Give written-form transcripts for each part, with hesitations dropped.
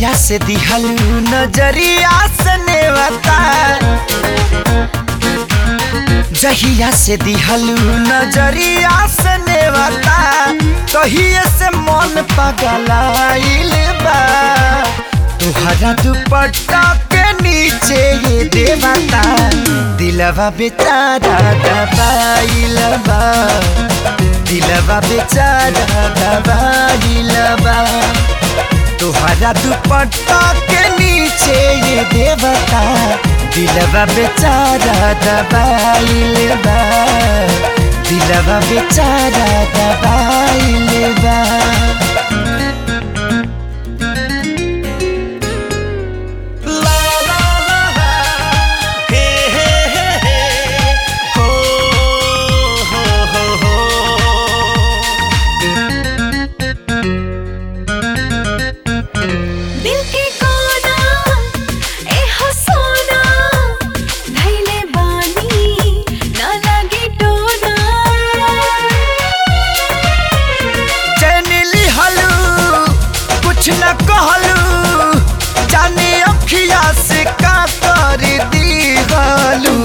जहिया से दिहलू नजरिया से नेवता, जहिया से दिहलू नजरिया से नेवता, तहिए से मन पगलाइल बा। तुहरा दुपट्टा के नीचे ये देवता, दिलवा बेचारा दबाइल बा, दिलवा बेचारा दबाइल बा। तुहरा दुपट्टा के नीचे ये देवता, दिलवा बेचारा दबाइल बा, दिलवा बेचारा दबाइल बा। न कहलू जाने अखिया से का कर दिहलू,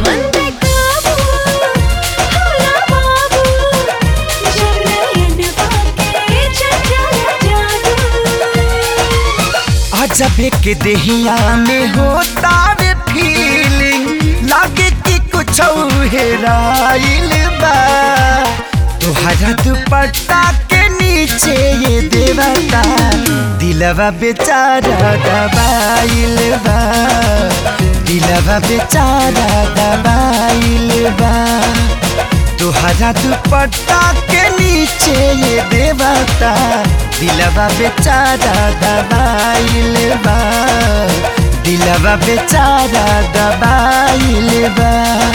अजबे के देहिया में होता वे फीलिंग, लागे कि कुछ हेराइल बा। तुहरा दुपट्टा के नीचे ये देवता, दिलवा बेचारा दबाइल बा, दिलवा बेचारा दबाइल बा। तुहरा दुपट्टा के नीचे ये देवता, दिलवा बेचारा दबाइल बा, दिलवा बेचारा दबाइल बा।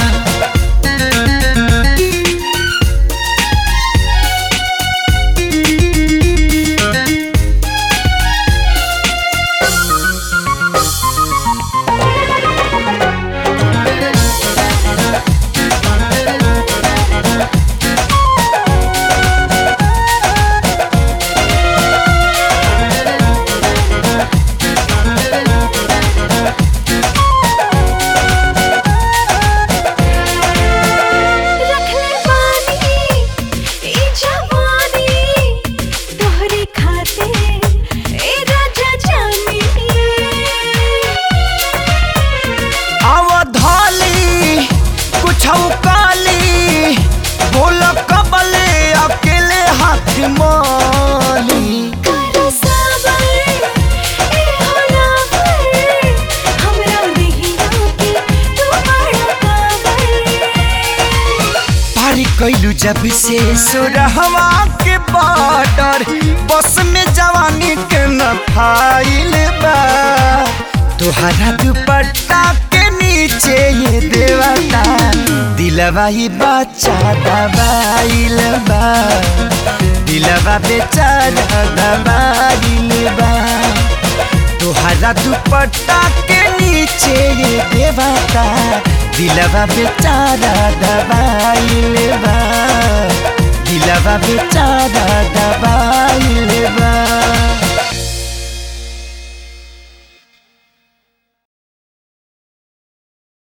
काली बोल कबले अकेले हाथ माली, पारी कैलू जब से सुरहवा के बॉर्डर, बस में जवानी के न फाइल बा। तुहरा दुपट्टा के नीचे ये देवता, दिलवा ही बच्चा दबाइल बा, दिलवा बेचारा दबाइल बा। तुहरा दुपट्टा के नीचे ये देवता, दिलवा बेचारा दबाइल बा, दिलवा बेचारा दबाइल